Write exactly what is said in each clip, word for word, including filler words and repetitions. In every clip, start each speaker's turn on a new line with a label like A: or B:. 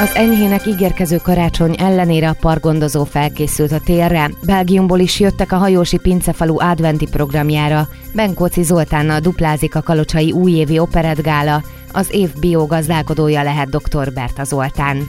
A: Az enyhének ígérkező karácsony ellenére a parkgondozó felkészült a térre. Belgiumból is jöttek a hajósi pincefalu adventi programjára. Benkóczi Zoltánnal duplázik a kalocsai újévi operettgála. Az év biogazdálkodója lehet dr. Berta Zoltán.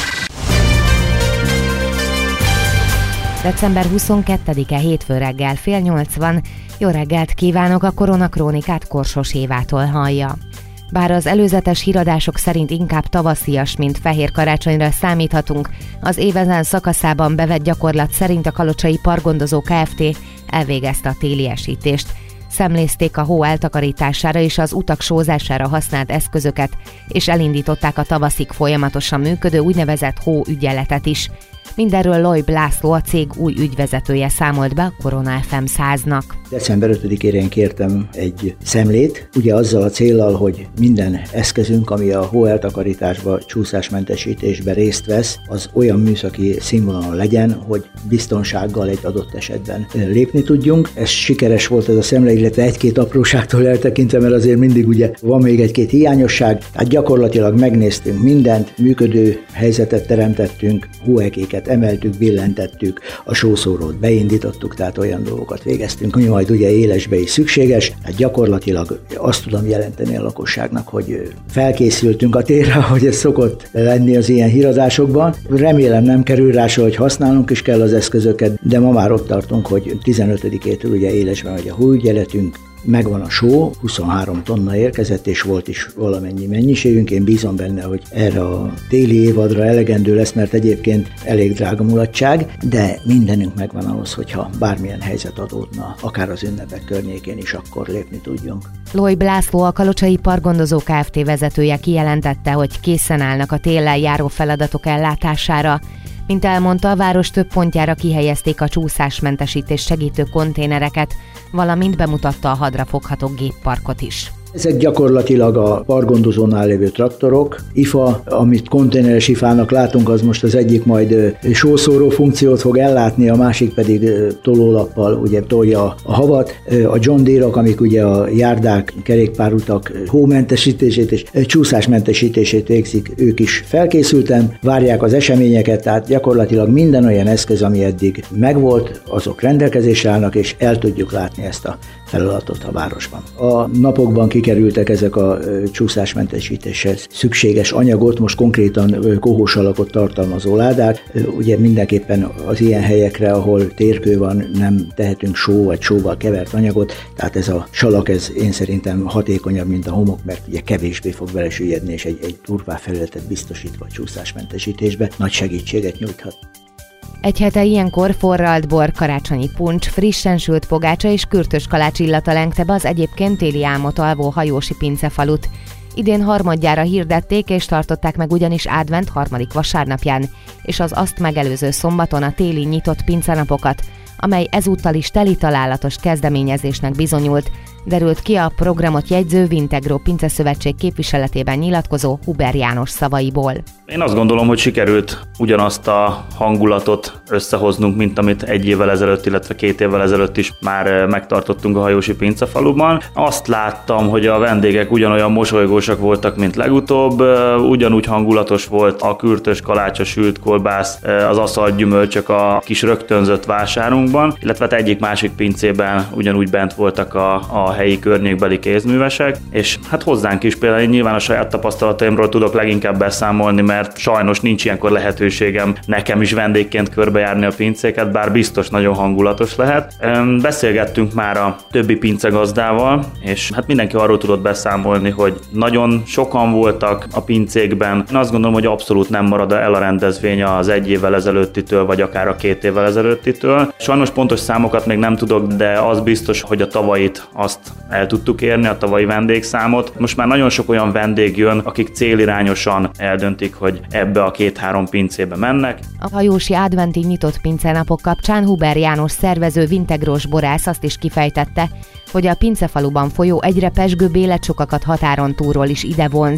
A: december huszonkettedike hétfő reggel fél nyolc van. Jó reggelt kívánok, a koronakrónikát Korsos Évától hallja. Bár az előzetes híradások szerint inkább tavaszias, mint fehér karácsonyra számíthatunk, az év ezen szakaszában bevett gyakorlat szerint a Kalocsai Parkgondozó Kft. Elvégezte a téliesítést. Szemlézték a hó eltakarítására és az utak sózására használt eszközöket, és elindították a tavaszig folyamatosan működő úgynevezett hóügyeletet is. Mindenről Lojb László, a cég új ügyvezetője számolt be a Korona ef em száznak.
B: december ötödikére én kértem egy szemlét, ugye azzal a céllal, hogy minden eszközünk, ami a hóeltakarításba, csúszásmentesítésbe részt vesz, az olyan műszaki színvonalon legyen, hogy biztonsággal egy adott esetben lépni tudjunk. Ez sikeres volt ez a szemle, illetve egy-két apróságtól eltekintve, mert azért mindig ugye van még egy-két hiányosság. Hát gyakorlatilag megnéztünk mindent, működő helyzetet teremtettünk, hóekéket emeltük, billentettük, a sószórót beindítottuk, tehát olyan dolgokat végeztünk, ami majd ugye élesbe is szükséges. Hát gyakorlatilag azt tudom jelenteni a lakosságnak, hogy felkészültünk a térre, hogy ez szokott lenni az ilyen híradásokban. Remélem nem kerül rá se, hogy használnunk is kell az eszközöket, de ma már ott tartunk, hogy tizenötödikétől ugye élesbe megy a hóügyeletünk, megvan a só, huszonhárom tonna érkezett, és volt is valamennyi mennyiségünk. Én bízom benne, hogy erre a téli évadra elegendő lesz, mert egyébként elég drága mulatság, de mindenünk megvan ahhoz, hogyha bármilyen helyzet adódna, akár az ünnepek környékén is, akkor lépni tudjunk.
A: Lojb László, a Kalocsai Parkgondozó Kft. Vezetője kijelentette, hogy készen állnak a téllel járó feladatok ellátására. Mint elmondta, a város több pontjára kihelyezték a csúszásmentesítés segítő konténereket, valamint bemutatta a hadra fogható gépparkot is.
B: Ezek gyakorlatilag a parkgondozónál lévő traktorok. i ef á, amit konténeres i ef á-nak látunk, az most az egyik majd sószóró funkciót fog ellátni, a másik pedig tolólappal ugye tolja a havat. A John Deere-ok, amik ugye a járdák, kerékpárutak hómentesítését és csúszásmentesítését végzik, ők is felkészülten várják az eseményeket, tehát gyakorlatilag minden olyan eszköz, ami eddig megvolt, azok rendelkezésre állnak, és el tudjuk látni ezt a feladatot a városban. A napokban kikerültek ezek a csúszásmentesítéshez szükséges anyagot, most konkrétan kohós alakot tartalmazó ládák. Ugye mindenképpen az ilyen helyekre, ahol térkő van, nem tehetünk só vagy sóval kevert anyagot, tehát ez a salak, ez én szerintem hatékonyabb, mint a homok, mert ugye kevésbé fog belesüllyedni, és egy, egy durvá felületet biztosítva a csúszásmentesítésbe nagy segítséget nyújthat.
A: Egy hete ilyenkor forralt bor, karácsonyi puncs, frissen sült pogácsa és kürtös kalács illata lengte be az egyébként téli álmot alvó hajósi pincefalut. Idén harmadjára hirdették és tartották meg ugyanis advent harmadik vasárnapján, és az azt megelőző szombaton a téli nyitott pincenapokat, amely ezúttal is teli találatos kezdeményezésnek bizonyult, derült ki a programot jegyző Vintegro Pinceszövetség képviseletében nyilatkozó Huber János szavaiból.
C: Én azt gondolom, hogy sikerült ugyanazt a hangulatot összehoznunk, mint amit egy évvel ezelőtt, illetve két évvel ezelőtt is már megtartottunk a hajósi pincefaluban. Azt láttam, hogy a vendégek ugyanolyan mosolygósak voltak, mint legutóbb, ugyanúgy hangulatos volt a kürtös kalács, a sült kolbász, az aszalt gyümölcsök a kis rögtönzött vásárunkban, illetve egyik-másik pincében ugyanúgy bent voltak a, a helyi környékbeli kézművesek, és hát hozzánk is például én nyilván a saját tapasztalataimról tudok leginkább beszámolni, mert sajnos nincs ilyenkor lehetőségem nekem is vendégként körbejárni a pincéket, bár biztos nagyon hangulatos lehet. Beszélgettünk már a többi pincegazdával, és hát mindenki arról tudott beszámolni, hogy nagyon sokan voltak a pincékben. Én azt gondolom, hogy abszolút nem marad el a rendezvény az egy évvel ezelőttitől, vagy akár a két évvel ezelőttitől. Sajnos pontos számokat még nem tudok, de az biztos, hogy a tavalyit azt el tudtuk érni, a tavalyi vendégszámot. Most már nagyon sok olyan vendég jön, akik célirányosan eldöntik, hogy ebbe a két-három pincébe mennek.
A: A hajósi adventi nyitott pincenapok kapcsán Huber János szervező Vintegros borász azt is kifejtette, hogy a pincefaluban folyó egyre pezsgőbb életsokakat határon túlról is ide vonz.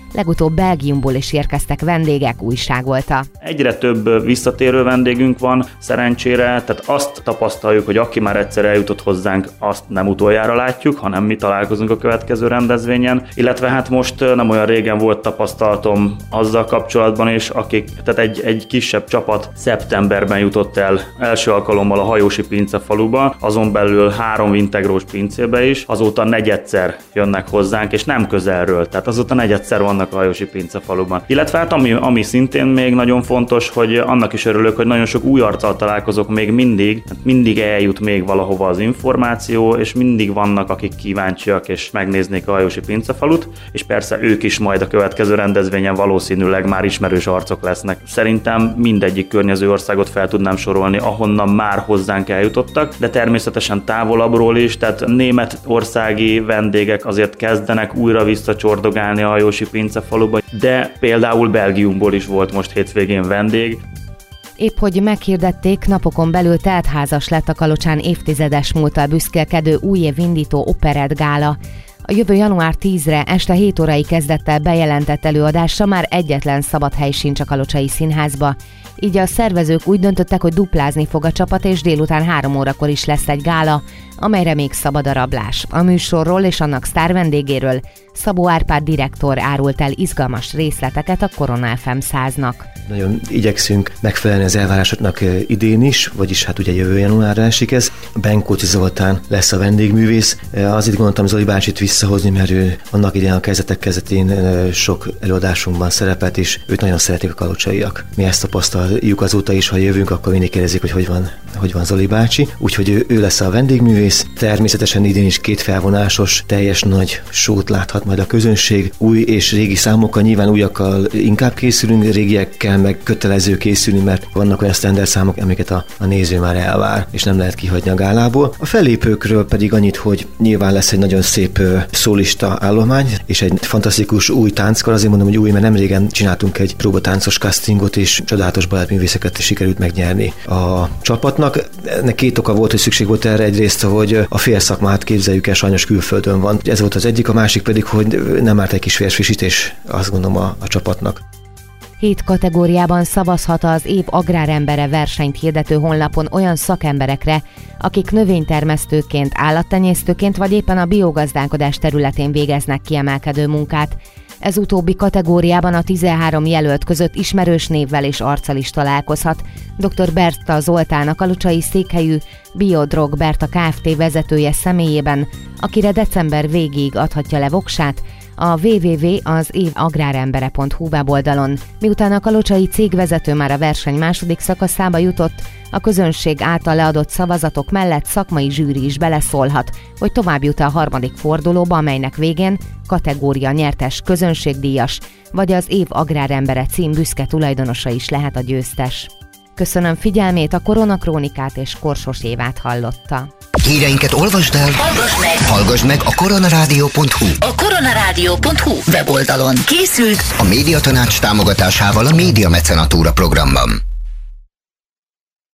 A: legutóbb Belgiumból is érkeztek vendégek, újságolta.
C: Egyre több visszatérő vendégünk van szerencsére, tehát azt tapasztaljuk, hogy aki már egyszer eljutott hozzánk, azt nem utoljára látjuk, hanem mi találkozunk a következő rendezvényen, illetve hát most nem olyan régen volt tapasztalatom azzal kapcsolatban, és akik, tehát egy, egy kisebb csapat szeptemberben jutott el első alkalommal a Hajósi Pincefaluba, azon belül három integrós pincébe is, azóta negyedszer jönnek hozzánk, és nem közelről, tehát azóta negyedszer vannak a Hajósi Pincefaluban. Illetve hát ami, ami szintén még nagyon fontos, hogy annak is örülök, hogy nagyon sok új arccal találkozok még mindig, mindig eljut még valahova az információ, és mindig vannak, akik kíváncsiak, és megnéznék a Hajósi Pincefalut, és persze ők is majd a következő rendezvényen valószínűleg már ismerős arcok lesznek. Szerintem mindegyik környező országot fel tudnám sorolni, ahonnan már hozzánk eljutottak, de természetesen távolabbról is, tehát németországi vendégek azért kezdenek újra visszacsordogálni a Hajósi Pincefaluba, de például Belgiumból is volt most hétvégén vendég.
A: Épp hogy meghirdették, napokon belül teltházas lett a Kalocsán évtizedes múlttal büszkélkedő újévindító operettgála. A jövő január tízedikére este hét órai kezdettel bejelentett előadásra már egyetlen szabad hely sincs a Kalocsai Színházba. Így a szervezők úgy döntöttek, hogy duplázni fog a csapat, és délután három órakor is lesz egy gála, amelyre még szabad a rablás. A műsorról és annak sztár vendégéről Szabó Árpád direktor árult el izgalmas részleteket a Korona ef em száznak.
D: Nagyon igyekszünk megfelelni az elvárásoknak idén is, vagyis hát ugye jövő januárra esik ez. Benkóczi Zoltán lesz a vendégművész. Azért gondoltam Zoli bácsit visszahozni, mert ő annak idején a kezdetek kezdetén sok előadásunkban szerepelt, és őt nagyon szeretik a kalocsaiak. Mi ezt tapasztaljuk azóta is, ha jövünk, akkor mindig kérdezik, hogy hogy van, hogy van Zoli bácsi. Úgyhogy ő, ő lesz a vendégművész. Természetesen idén is két felvonásos, teljes nagy sót láthat majd a közönség. Új és régi számokkal, nyilván újakkal inkább készülünk, régiekkel meg kötelező készülni, mert vannak olyan standard számok, amiket a, a néző már elvár, és nem lehet kihagyni a gálából. A fellépőkről pedig annyit, hogy nyilván lesz egy nagyon szép uh, szólista állomány, és egy fantasztikus új tánckar, azért mondom, hogy új, mert nem régen csináltunk egy próbatáncos castingot, és csodálatos balettművészeket sikerült megnyerni a csapatnak. Ennek két oka volt, hogy szükség volt erre. Egyrészt, hogy a félszakmát képzeljük el, sajnos külföldön van. Ez volt az egyik, a másik pedig, hogy nem árt egy kis vérfrissítés, azt gondolom a, a csapatnak.
A: Hét kategóriában szavazhat az év agrárembere versenyt hirdető honlapon olyan szakemberekre, akik növénytermesztőként, állattenyésztőként vagy éppen a biogazdálkodás területén végeznek kiemelkedő munkát. Ez utóbbi kategóriában a tizenhárom jelölt között ismerős névvel és arccal is találkozhat. doktor Berta Zoltán, a kalocsai székhelyű Biodrog Berta Kft. Vezetője személyében, akire december végéig adhatja le voksát, a double-u double-u double-u pont az év agrárembere pont hu weboldalon. Miután a kalocsai cégvezető már a verseny második szakaszába jutott, a közönség által leadott szavazatok mellett szakmai zsűri is beleszólhat, hogy tovább jut a harmadik fordulóba, amelynek végén kategória nyertes közönségdíjas, vagy az év agrárembere cím büszke tulajdonosa is lehet a győztes. Köszönöm figyelmét, a Koronakrónikát és Korsos Évát hallotta.
E: Híreinket olvasd el, hallgass meg, hallgass meg a koronarádió pont hu. A koronarádió pont hu weboldalon készült a Médiatanács támogatásával a Média Mecenatúra programban.